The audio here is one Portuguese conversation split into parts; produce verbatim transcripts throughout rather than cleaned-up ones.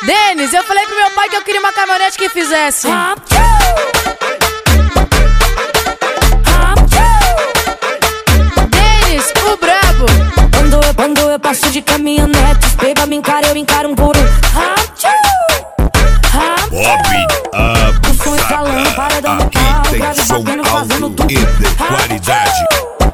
Denis, eu falei pro meu pai que eu queria uma caminhonete que fizesse. Denis, o brabo. Quando eu, quando eu passo de caminhonete, os peba me encara, eu encaro um por um. Bob Abusada, aqui tem som alto e de qualidade.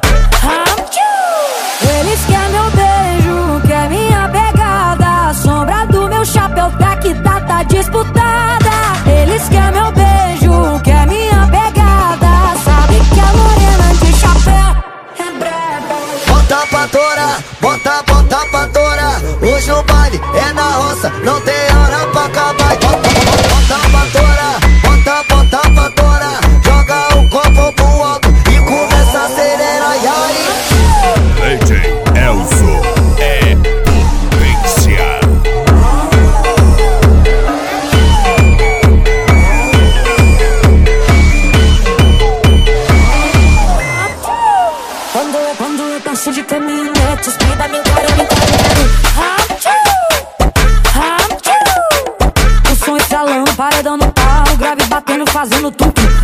Eles querem meu beijo, quer minha pegada. A sombra do meu chapéu tá que tá, tá disputada. Eles querem meu beijo, quer minha pegada. Sabe que a morena de chapéu é braba. Bota pra torar, bota, bota pra torar. Hoje o baile é na roça, não tem hora pra acabar. Bota pra torar, bota, bota pra torar. Joga o copo pro alto e começa a acelerar. E aí? D J Elzo é potência. Quando eu, quando eu passo de caminhonete, os peba me encaram, me encaram. O som estralando, paredão no pau, grave batendo, fazendo tum-tum.